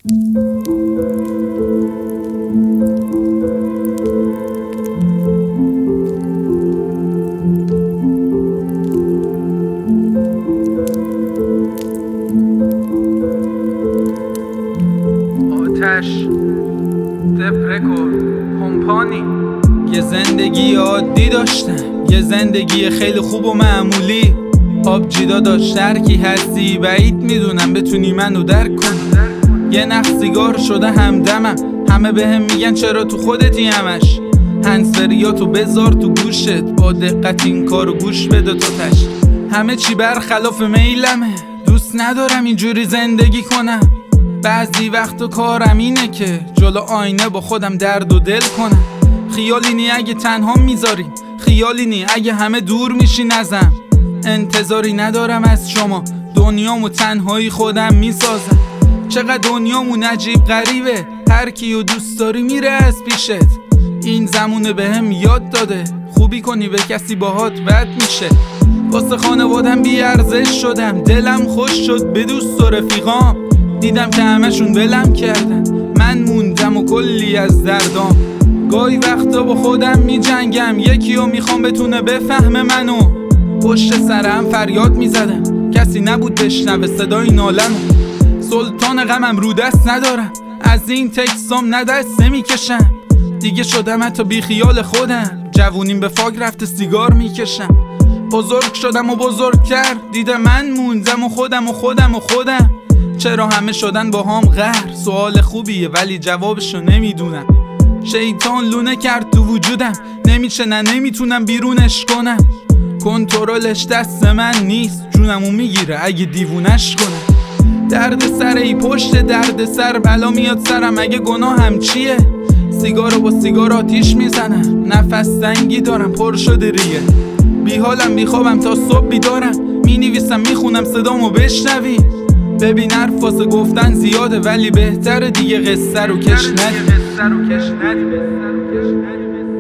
آتش دپرکو کمپانی. یه زندگی عادی داشتم، یه زندگی خیلی خوب و معمولی. آبجیدا داشت درکی هستی بعید میدونم بتونی منو درک کنی. یه نخ سیگار شده همدمم، همه بهم میگن چرا تو خودتی همش. هنسفریاتو بذار تو گوشت، با دقت این کارو گوش بده تو تش. همه چی برخلاف میلمه، دوست ندارم اینجوری زندگی کنم. بعضی وقتا کارم اینه که جلو آینه با خودم درد و دل کنم. خیالی نی اگه تنها میذاریم، خیالی نی اگه همه دور میشین ازم. انتظاری ندارم از شما، دنیامو تنهایی خودم میسازم. چقدر دنیامون عجیب غریبه، هر کیو دوست داری میره از پیشت. این زمونه بهم یاد داده خوبی کنی به کسی باهات بد میشه. واسه خانوادم بی ارزش شدم، دلم خوش شد به دوست و رفیقام. دیدم که همشون ولم کردن، من موندم و کلی از دردام. گاهی وقتا با خودم می جنگم، یکیو میخوام بتونه بفهمه منو. پشت سرم فریاد میزدم، کسی نبود بشنوه صدای نالمو. سلطان غمم رو دست ندارم، از این تکسام نه دست نمیکشم. دیگه شدم حتی بی خیال خودم، جوونیم به فاک رفته سیگار میکشم. بزرگ شدم و بزرگتر، دیدم من موندم و خودم. چرا همه شدن با هم قهر؟ سوال خوبیه ولی جوابشو نمیدونم. شیطان لونه کرد تو وجودم، نمیشه نه نمیتونم بیرونش کنم. کنترلش دست من نیست، جونمو میگیره اگه دیوونش کنم. درد سر ای پشت درد سر، بلا میاد سرم اگه گناهم چیه؟ سیگارو با سیگار آتیش میزنم، نفس تنگی دارم پر شده ریه. بیحالم میخوابم تا صبح بیدارم، مینویسم میخونم صدامو بشنوی. ببین حرف واسه گفتن زیاده ولی بهتره دیگه قصه رو کش ندی.